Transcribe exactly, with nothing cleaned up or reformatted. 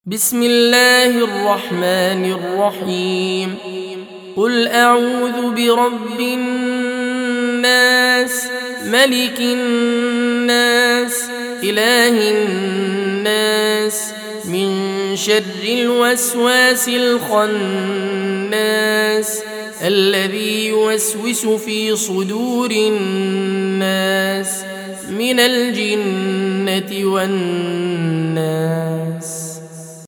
بسم الله الرحمن الرحيم قل أعوذ برب الناس ملك الناس إله الناس من شر الوسواس الخناس الذي يوسوس في صدور الناس من الجنة والناس.